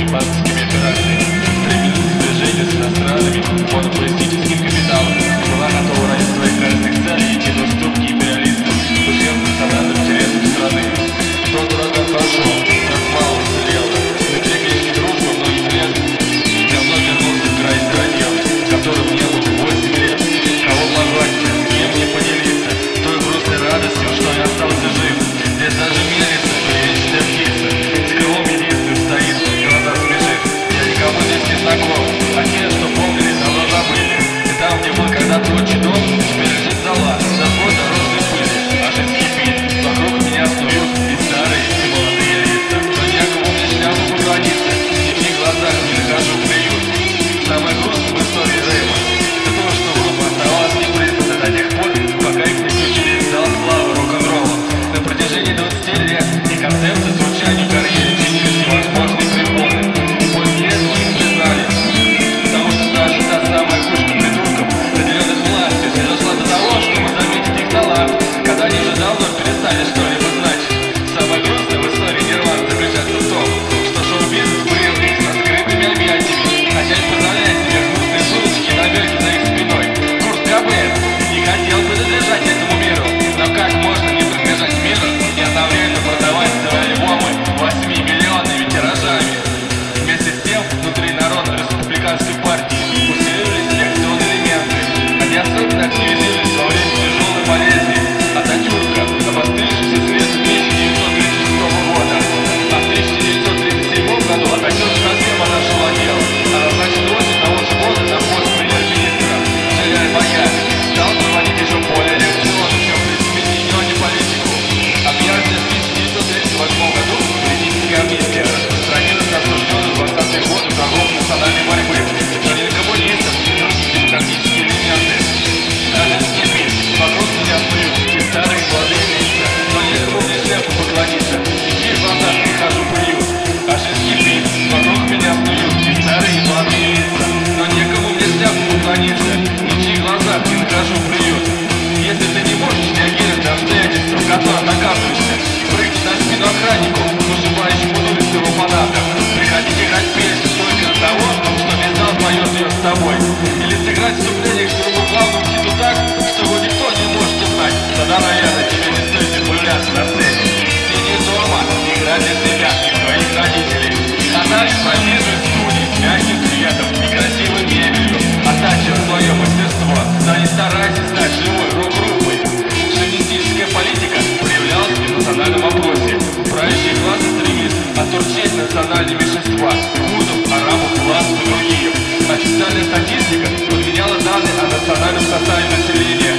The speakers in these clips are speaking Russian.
банковскими операциями, стремилась к сближению с иностранными монополистическим капиталом, была готова ради своих корыстных целей идти на уступки империалистам, в ущерб национальным интересам страны. Тот ураган прошел, как мало уцелело, мы двигались к дружбе многих лет, давно вернулся в край зародилый, которым не было 8 лет. Кого позвать, с кем не поделиться, той грустной радостью, что я остался жив. Здесь даже мельница, приличная птица, с крылом единственным стоит, глаза смешит. Я никому здесь не знаком, а те, что помнили, давно забыли. И там, где был когда-то отчий дом, теперь лежит зола, завод дорожной пыли, а жизнь кипит, вокруг меня снуют и старые, и молодые лица. Но некому мне шляпу поклониться, и в чьих глазах не нахожу приют. Самое грустное в истории Рэйма — это то, что группа оставалась непризнана до тех пор, пока их не включили в зал славы рок-н-ролла. На протяжении 20 лет и концепты звучания карьеры чинили всевозможные препоны. И после этого их признали, потому что даже та самая кучка придурков, наделенных властью, дошла до того, чтобы заметить их талант, когда они уже давно перестали что-либо значить. Самое грустное в истории Нирваны заключается в том, что шоу-бизнес принял их со скрытыми объятиями, а часть позволяет себе грустные шуточки и намеки за их спиной. Курт Кобейн не хотел принадлежать этому миру, но как можно не принадлежать миру и одновременно продавать свои альбомы 8-миллионными тиражами? Вместе с тем, внутри Народно-республиканской партии усиливались реакционные элементы. Они особенно активизировались во время тяжелой болезни Ататюрка, обострившейся след 1936 года. А в 1937 году Ататюрк совсем отошел от дела, а назначен осень того же года на пост премьер-министра Джеляль Баян стал проводить еще более реакционную, чем при сменении политику. Объявленная в 1938 году политическая амнистия распространилась на осужденных в 20-е годы врагов национальной борьбы, но не на коммунистов, и другие демократические элементы. Даже скипит, вокруг меня снуют и старые молодые лица, но некому мне шляпу поклониться, и в чьих глазах не хожу приют. А жизнь кипит, вокруг меня снуют и старые молодые лица, но некому мне шляпу поклониться, и в чьих глазах не нахожу приют. Если ты не можешь реагировать на обстоятельства, в которых оказываешься, и прыгнуть на спину охраннику, ушибающему улицу его фанатов, приходить играть песню только от того, что весь зал поет ее с тобой, или сыграть вступление к своему главному хиту так, что его никто не может узнать, тогда, наверное, тебе не стоит и появляться на сцене. Сиди дома, играй для себя и своих родителей. Оставь продвижную студию с мягким цветом и красивой мебелью, оттачивай свое мастерство, но не старайся стать живой рок-группой. Шовинистическая политика проявлялась в национальном вопросе. Правящие классы стремились отурчать национальные меньшинства — курдов, арабов, властов и других. Официальная статистика подменяла данные о национальном составе населения,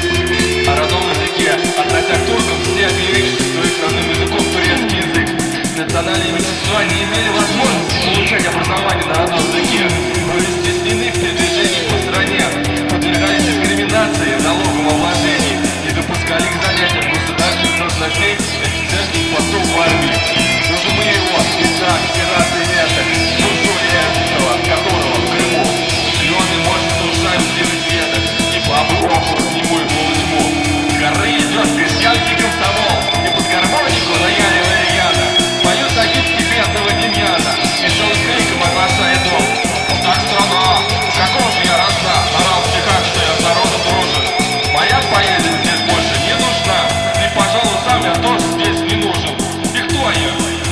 о родном языке, относя к туркам все объявившие своим родным языком турецкий язык. Национальные меньшинства не имели возможности получать образование на родном языке, были стеснены в передвижении по стране, подвергались дискриминации в налоговом вложении, не допускали к занятиям государственных должностей офицерских постов в армии. Но же мы его, Исаак, Пираты и Мета, буржуя этого, которого в Крыму, клены может ушами сливать веток, и бабу оху с нему и полутьму. С горы идет крестьянский комсомол, и под гармонику наяривая рьяно поют агитки бедного Демьяна, веселым криком оглашает дом. Так страна, какого же я росла, орал в стихах, что я с народом дружен. Моя поэзия здесь больше не нужна, и, пожалуй, сам я тоже здесь не нужен. И кто я?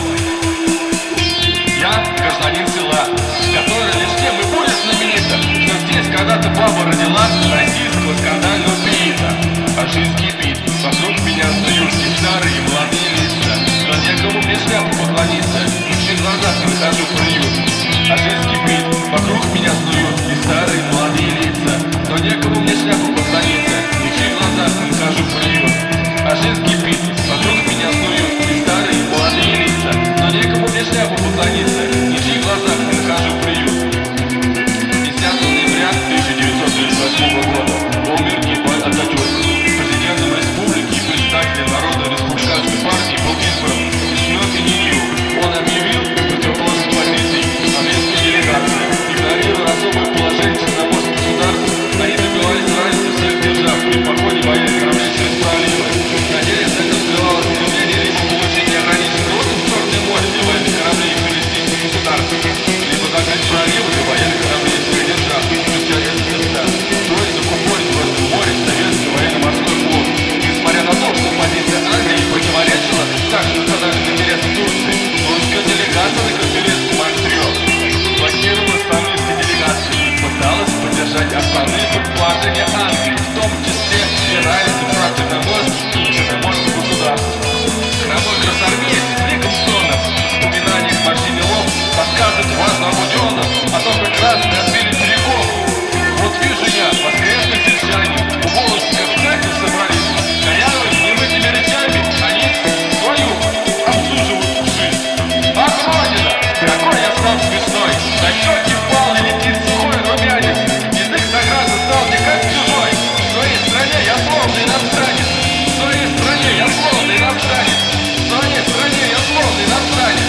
Я гражданин села, который лишь тем и более знаменитым, что здесь когда-то баба родила российского скандального певица. А жизнь кипит, вокруг меня снуют и старые, и молодые лица, но некому мне шляпу поклониться, и в чьих глазах не нахожу приют. А жизнь кипит, вокруг меня снуют и старые, и молодые лица, но некому мне шляпу поклониться, и в чьих глазах не нахожу приют. А жизнь кипит, вокруг меня снуют и старые, и молодые лица, но некому мне шляпу поклониться, и в чьих глазах не нахожу приют. 10 ноября 1938 года умер Кемаль Ататюрк. Президентом республики и председателем Народно-республиканской партии был избран Исмет Инемил. Он объявил противоположность позиций советской делегации. Вчерашняя на конференции Монтреал блокировала стамбульской делегации, пыталась поддержать основные предположения Англии, в том числе спирались и против черноморских государств. Хромой красноармеец Ликомсонов в упоминаниях Мартини Лоб рассказывает важным ученым о том, как красные отбили берегов. Вот вижу я воскресных сельчане, у Волжска в церковь собрались, корявыми немытыми речами, они свою обслуживают жизнь. Ах, Родина, какой я стал смешной, на щеки впал и летит сухой румянец, язык награды стал мне как чужой. В своей стране я словно иностранец, в своей стране я словно иностранец, в своей стране я словно иностранец.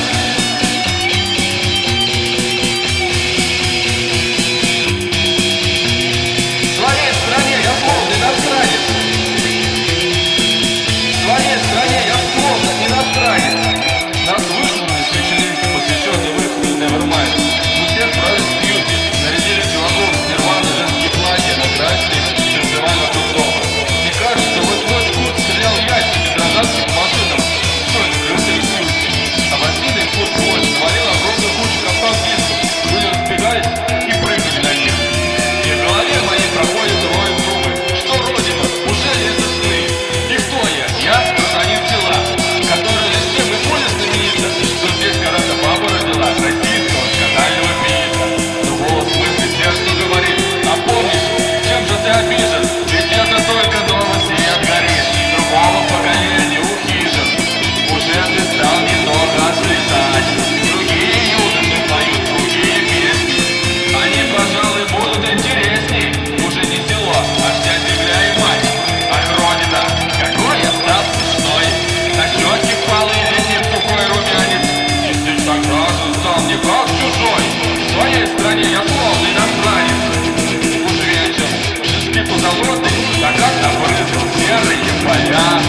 Нас выслали с вечеринки, посвященной выходу Nevermind. Мы все отправились в Юги, нарядили чуваков в нирваны женские платья, накрасили их и танцевали вокруг дома. Мне кажется, в этот ночь Курт стрелял ящики гражданским машинам, стоит крысы и Юги. А массивный Курт Вольф свалил огромную кучу компакт-дисков, люди разбегались и прыгали на них. И в голове моей проходит рой думы, что Родина, уже ли это сны? И кто я? Я гражданин села, который лишь тем и более знаменитый, что здесь когда-то баба родила российского скандального певица. Но голос мысли сердцу говорит: опомнись, чем же ты обижен? Ведь это только новости и отгорит другого поколения у хижин. Уже ты стал немного слезать, другие юноши поют другие песни. Они, пожалуй, будут интересней, уже не село, а вся земля и мать. Ах, Родина, какой я стал смешной, на щеке впал и летит сухой румянец. Язык так разум стал мне как чужой, в своей стране я словно иностранец. Уж вечер, уже спит позолотый, так как набрызгал серые поля.